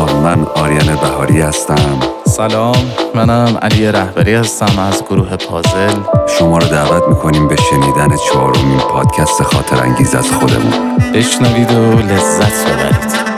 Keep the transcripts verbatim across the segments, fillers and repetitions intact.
سلام، من آریان بهاری هستم. سلام، منم علی رهبری هستم از گروه پازل. شما رو دعوت میکنیم به شنیدن چهارمین پادکست خاطر انگیز از خودمون. بشنوید و لذت ببرید.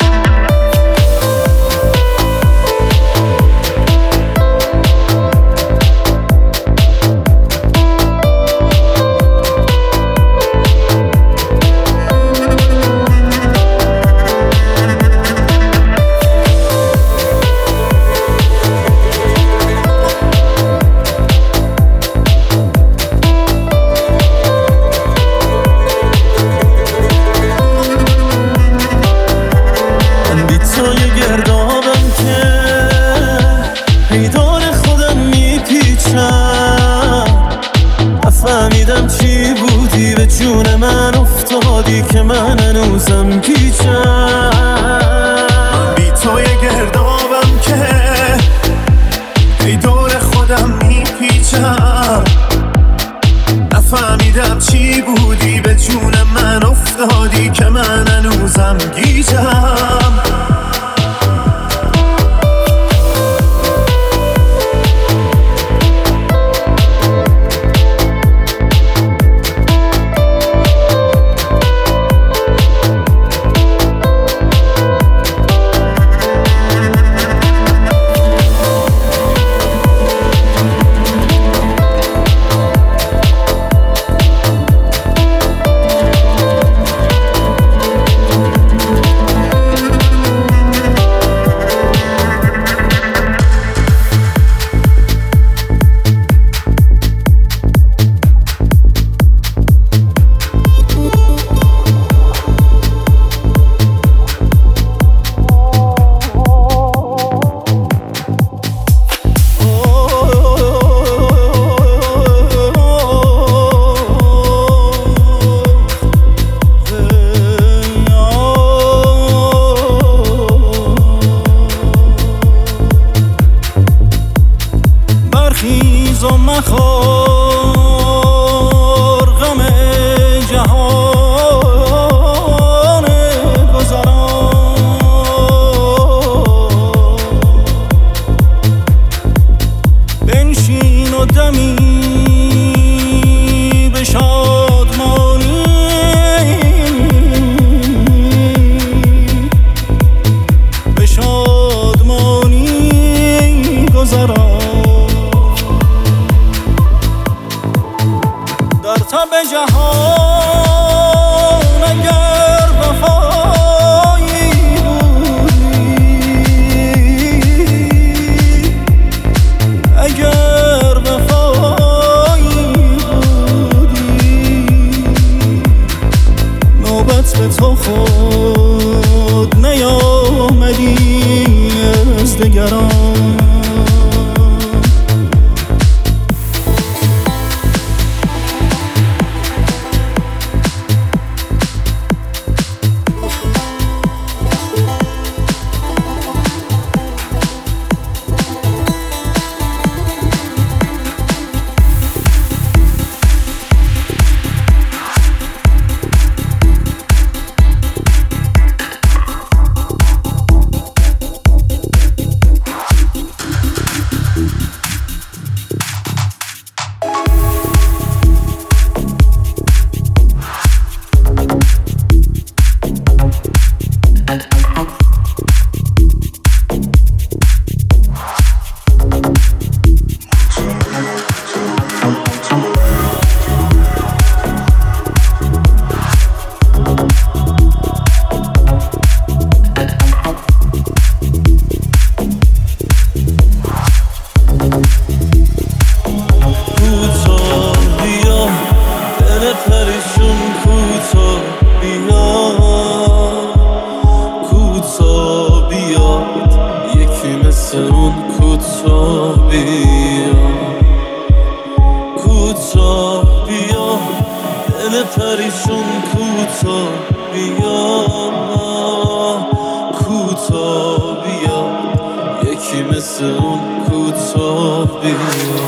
نفهمیدم چی بودی به جون من افتادی که من هنوزم پیچم. من بی توی گردابم که ای دور خودم میپیچم. نفهمیدم چی بودی به جون من افتادی که من هنوزم گیجم. برخیز و مخور غم جهان گذران. بنشین و دمی به شادمانی به شادمانی گذران. در تب جهان اگر وفایی بودی، اگر وفایی بودی، نوبت به تو خود نیامدی از دگران. پریشون کوتا بیا، کوتا بیا، یکی مثل اون کوتا بیا.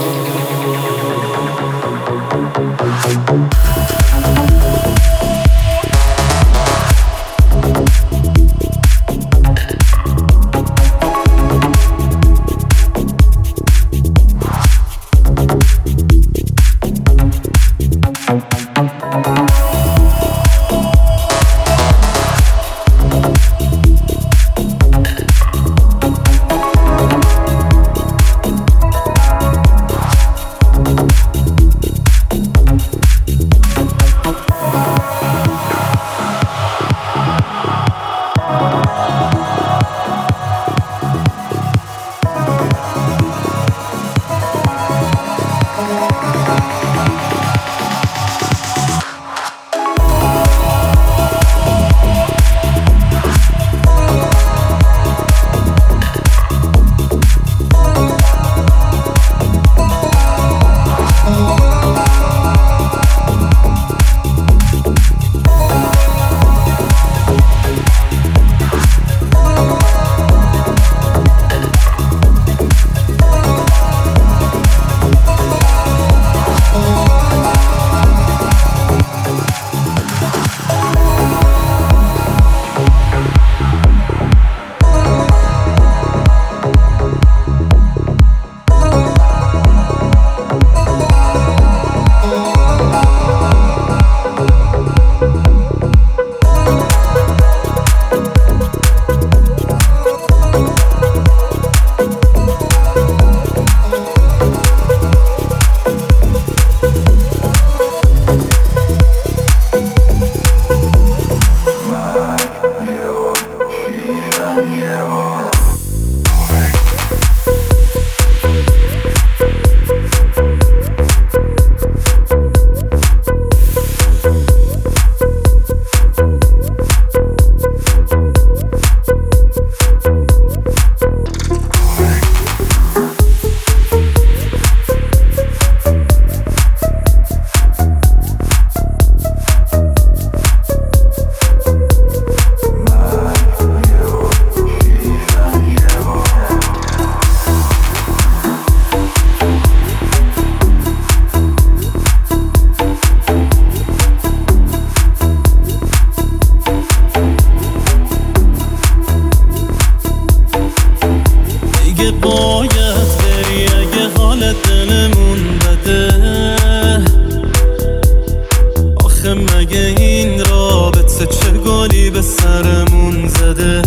زده.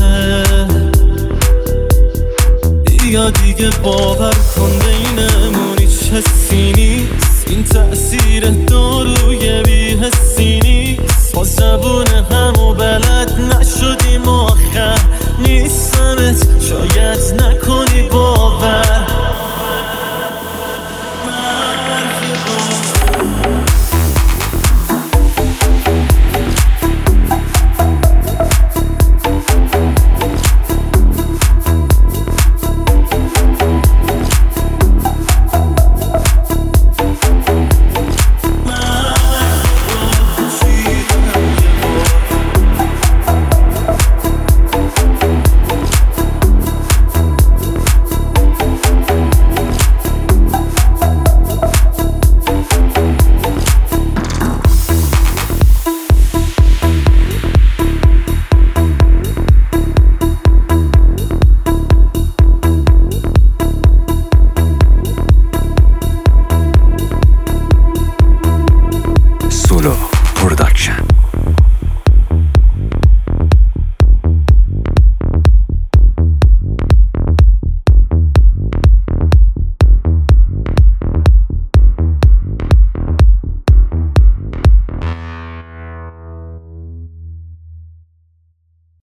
بیا دیگه باور کن بینمون هیچ حسی